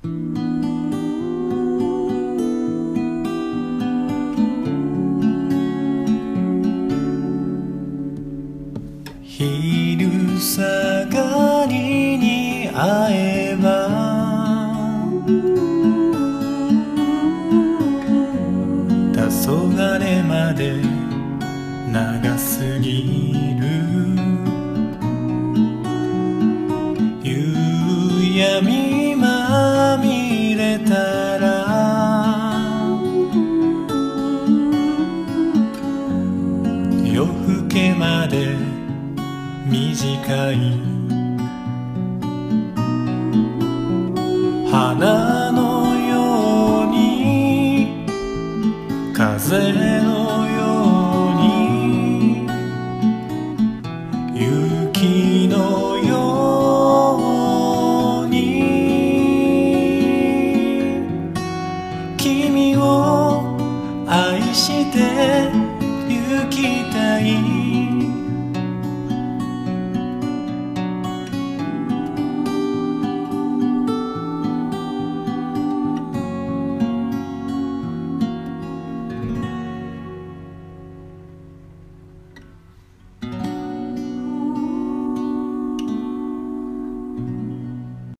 昼下がりに会えば黄昏まで長すぎる夕闇まみれたら夜更けまで短い花のように風のように雪のように君を愛してゆきたい